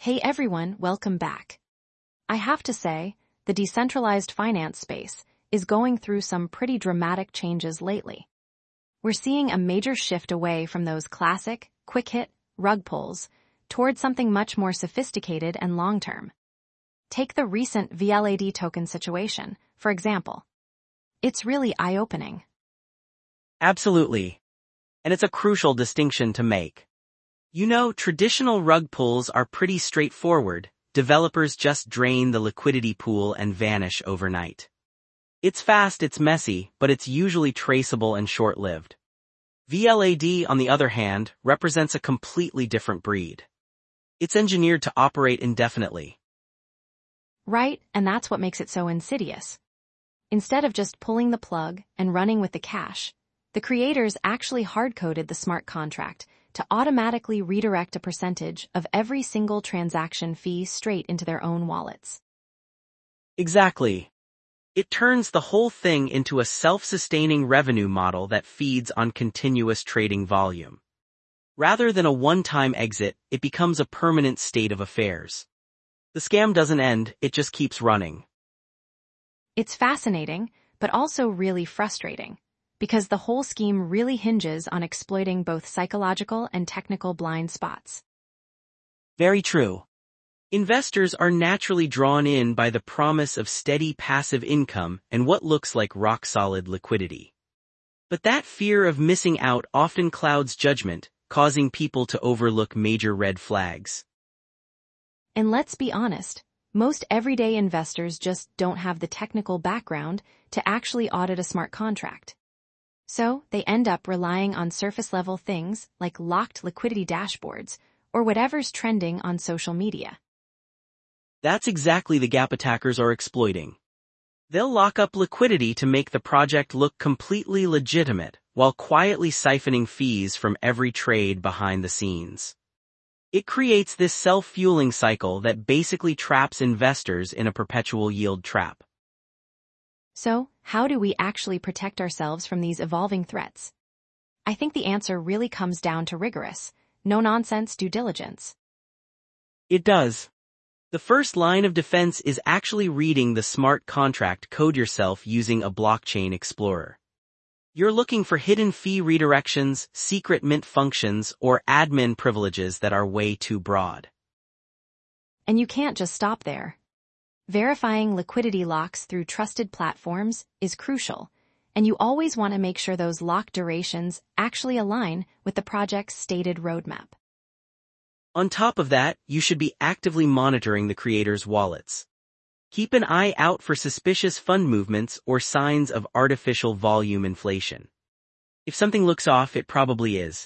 Hey everyone, welcome back. I have to say, the decentralized finance space is going through some pretty dramatic changes lately. We're seeing a major shift away from those classic, quick-hit rug pulls towards something much more sophisticated and long-term. Take the recent VLAD token situation, for example. It's really eye-opening. Absolutely. And it's a crucial distinction to make. Traditional rug pulls are pretty straightforward. Developers just drain the liquidity pool and vanish overnight. It's fast, it's messy, but it's usually traceable and short-lived. VLAD, on the other hand, represents a completely different breed. It's engineered to operate indefinitely. Right, and that's what makes it so insidious. Instead of just pulling the plug and running with the cash, the creators actually hard-coded the smart contract to automatically redirect a percentage of every single transaction fee straight into their own wallets. Exactly. It turns the whole thing into a self-sustaining revenue model that feeds on continuous trading volume. Rather than a one-time exit, it becomes a permanent state of affairs. The scam doesn't end, it just keeps running. It's fascinating, but also really frustrating, because the whole scheme really hinges on exploiting both psychological and technical blind spots. Very true. Investors are naturally drawn in by the promise of steady passive income and what looks like rock-solid liquidity. But that fear of missing out often clouds judgment, causing people to overlook major red flags. And let's be honest, most everyday investors just don't have the technical background to actually audit a smart contract. So, they end up relying on surface-level things like locked liquidity dashboards or whatever's trending on social media. That's exactly the gap attackers are exploiting. They'll lock up liquidity to make the project look completely legitimate, while quietly siphoning fees from every trade behind the scenes. It creates this self-fueling cycle that basically traps investors in a perpetual yield trap. So, how do we actually protect ourselves from these evolving threats? I think the answer really comes down to rigorous, no-nonsense due diligence. It does. The first line of defense is actually reading the smart contract code yourself using a blockchain explorer. You're looking for hidden fee redirections, secret mint functions, or admin privileges that are way too broad. And you can't just stop there. Verifying liquidity locks through trusted platforms is crucial, and you always want to make sure those lock durations actually align with the project's stated roadmap. On top of that, you should be actively monitoring the creators' wallets. Keep an eye out for suspicious fund movements or signs of artificial volume inflation. If something looks off, it probably is.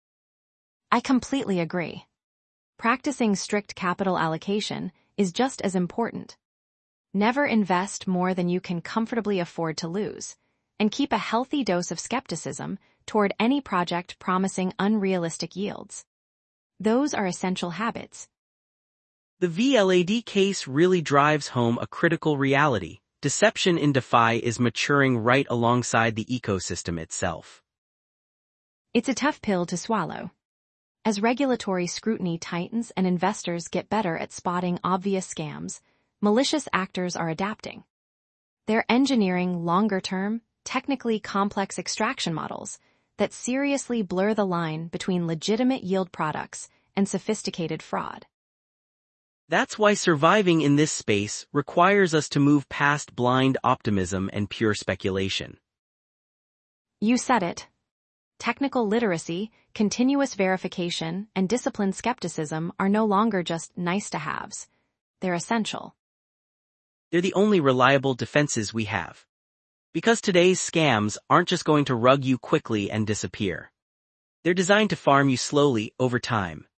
I completely agree. Practicing strict capital allocation is just as important. Never invest more than you can comfortably afford to lose, and keep a healthy dose of skepticism toward any project promising unrealistic yields. Those are essential habits. The VLAD case really drives home a critical reality. Deception in DeFi is maturing right alongside the ecosystem itself. It's a tough pill to swallow. As regulatory scrutiny tightens and investors get better at spotting obvious scams, malicious actors are adapting. They're engineering longer-term, technically complex extraction models that seriously blur the line between legitimate yield products and sophisticated fraud. That's why surviving in this space requires us to move past blind optimism and pure speculation. You said it. Technical literacy, continuous verification, and disciplined skepticism are no longer just nice-to-haves. They're essential. They're the only reliable defenses we have. Because today's scams aren't just going to rug you quickly and disappear. They're designed to farm you slowly over time.